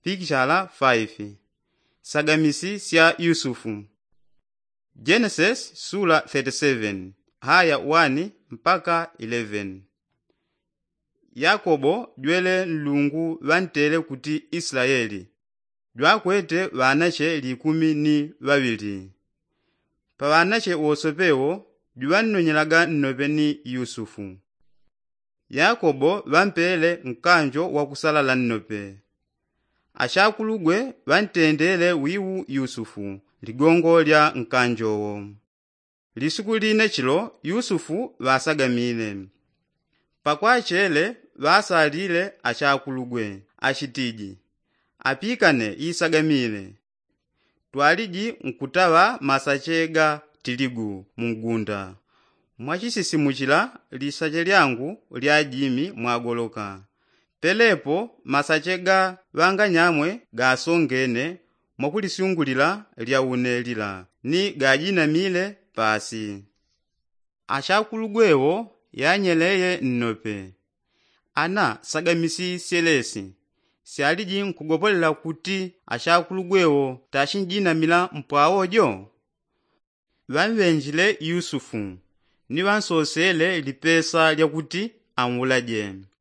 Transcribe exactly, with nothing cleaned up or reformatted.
Picture five. Sagamisi sya Yusufu. Genesis sura thirty-seven haya one mpaka eleven. Yakobo dwele nlungu vantere kuti Israeli. Dwakwete vanache likumi ni vavili. Pa vanache wosopewo dwanonyelaga nnope ni Yusufu. Yakobo vampele nkanjo wakusalala nnope. Ashakulugwe vantendele wiwu Yusufu ligongo lya nkanjowo. Lisuku line chilo Yusufu vasagamile. Pakwachele vasalile ashakulugwe ashitiji. Apikane isagamile. Twaliji nkutawa masachega tiligu mungunda. Mwachisisimukila lisache lyangu lya jimi mwagoloka. Pelepo masachega vanga nyamwe gasongene mwakulisiungulila lya unelila ni gajinamile pasi. Ashakulugwewo yanyeleye nnope. Ana sagamisi selesi. Sialiji nkugopolela kuti ashakulugwewo tashinjinamila mpwawojo. Vanvenjile Yusufu ni vansosele lipesa lya kuti amulaje.